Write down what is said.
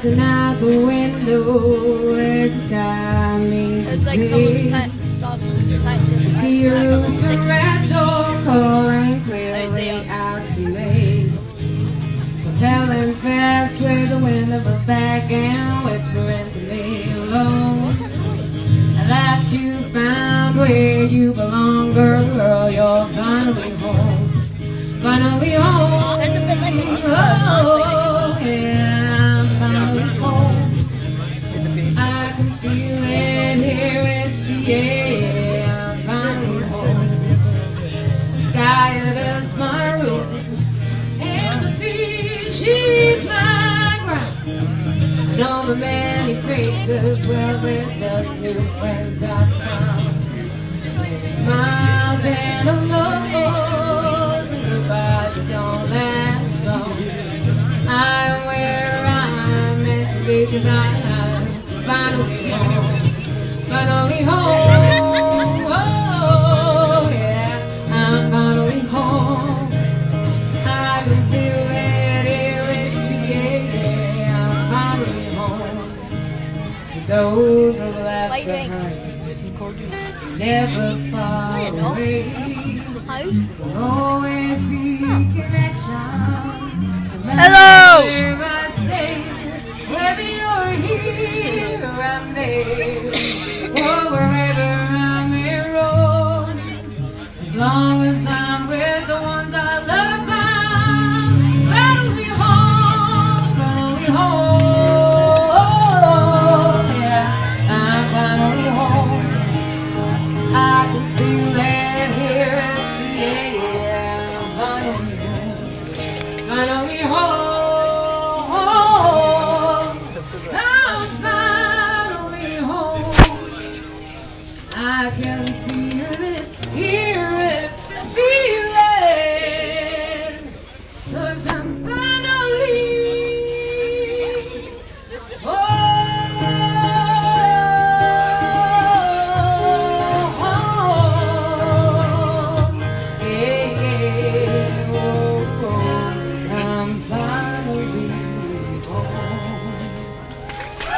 Watching out the window as the sky meets the It's like someone's see your roof and red door calling clearly out to me. Propelling fast with the wind of her back and whispering to me alone. At last you found where you belong, girl, you're finally home. Finally home. It's a bit like a Oh, yeah, I'm finally home. I can feel it here, it's the air. I'm finally home. The sky is my room, and the sea, she's my ground. I know the many faces, well, they're just new friends I found. Smiles and a look, and goodbyes that don't last long. I'm where I'm meant to be, 'cause I'm finally home. Finally home. Oh, yeah, I'm finally home. I can feel it here, it's the air. I'm finally home. Those who left behind never far away. Will always be connection. Hello! Where I stay, whether you're here or I'm there, or wherever I may roam, as long as I'm with the ones I love, I'm finally home, finally home. Yeah, I'm finally home. I can feel it here, it's the air. I'm finally home, finally home. I'm finally home. I can